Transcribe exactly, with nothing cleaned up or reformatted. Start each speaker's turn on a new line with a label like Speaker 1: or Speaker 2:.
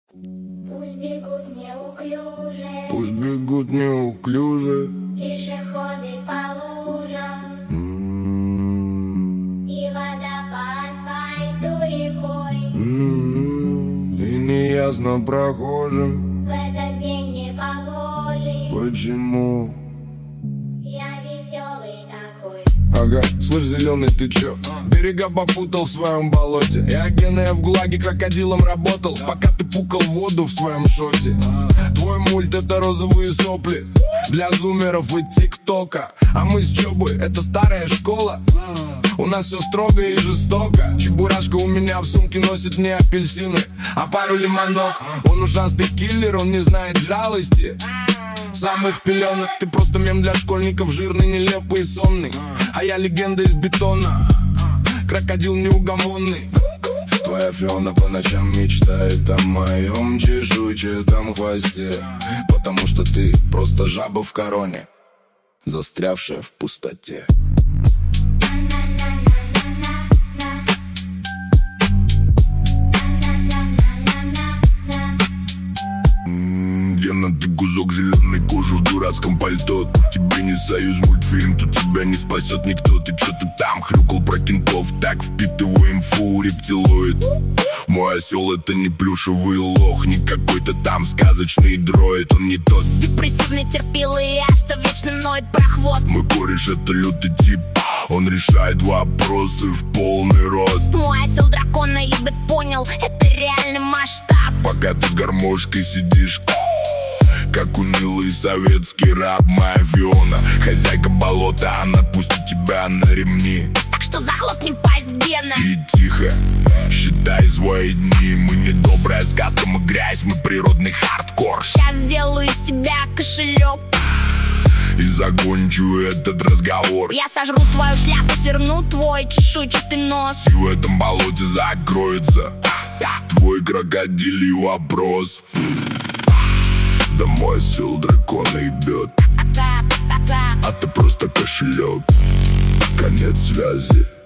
Speaker 1: Пусть бегут неуклюже,
Speaker 2: Пусть бегут неуклюже,
Speaker 1: пешеходы по лужам,
Speaker 2: М-м-м.
Speaker 1: и вода по асфальту рекой.
Speaker 2: М-м-м. И неясно прохожим,
Speaker 1: В этот день непогожий
Speaker 2: почему.
Speaker 1: я веселый такой.
Speaker 2: Ага, слышь, зеленый, ты чё? Берега попутал в своем болоте. Я геная в ГУЛАГе крокодилом работал, пока ты пукал воду в своем шоте. Твой мульт — это розовые сопли для зумеров и тиктока. А мы с Чобой — это старая школа. У нас все строго и жестоко. Чебурашка у меня в сумке носит не апельсины, а пару лимонок. Он ужасный киллер, он не знает жалости самых пеленок. Ты просто мем для школьников, жирный, нелепый и сонный. А я легенда из бетона, крокодил неугомонный. Твоя Фиона по ночам мечтает о моем чешуйчатом хвосте, потому что ты просто жаба в короне, застрявшая в пустоте. Гена, ты кусок зеленой кожи в дурацком пальто. Тут тебе не союз мультфильм, тут тебя не спасет никто. Ты чё-то там хрюкал про кентов, так впитываю инфу, рептилоид. Мой осел — это не плюшевый лох, не какой-то там сказочный дроид, он не тот.
Speaker 3: Депрессивный терпилый я, что вечно ноет про хвост.
Speaker 2: Мой кореш — это лютый тип, он решает вопросы в полный рост.
Speaker 3: Мой осел дракона ебет, понял, это реальный масштаб.
Speaker 2: Пока ты с гармошкой сидишь, как унылый советский раб. Моя Фиона, хозяйка болота, она пустит тебя на ремни.
Speaker 3: Так что захлопни пасть, Гена.
Speaker 2: И тихо, считай свои дни. Мы не добрая сказка, мы грязь, мы природный хардкор.
Speaker 3: Сейчас сделаю из тебя кошелек
Speaker 2: И закончу этот разговор.
Speaker 3: Я сожру твою шляпу, сверну твой чешуйчатый нос.
Speaker 2: И в этом болоте закроется твой крокодилий вопрос. Да мой осел дракона ебет, а ты просто кошелек. Конец связи.